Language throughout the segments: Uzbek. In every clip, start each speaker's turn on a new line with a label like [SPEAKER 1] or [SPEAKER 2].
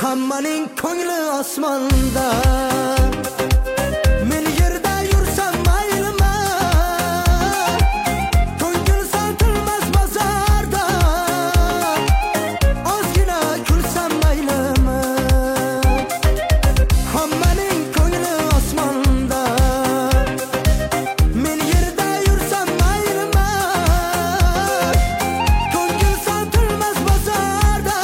[SPEAKER 1] Hammaning ko'ngli osmonda. Men yerda yursam maylimi, ko'ngil sotilmas bozorda. Ozgina kulsam maylimi, hammaning ko'ngli osmonda. Men yerda yursam maylimi, ko'ngil sotilmas bozorda.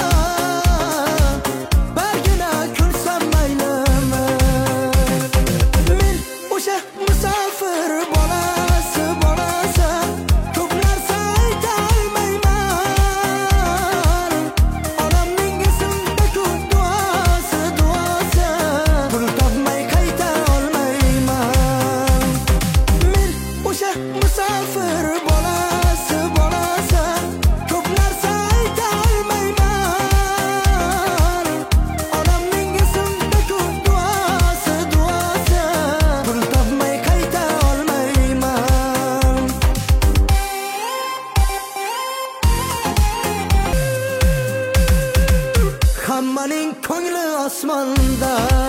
[SPEAKER 1] Bargina kulsam maylimi. Men o'sha musofir bolasi, ko'p narsa ayta olmayman. Onamning esimda-ku duosi, pul topmay qayta olmayman. Men o'sha musofir bolasi, ko'p narsa ayta olmayman. Onamning esimda-ku duosi, pul topmay qayta olmayman. Hammaning ko'ngli osmonda.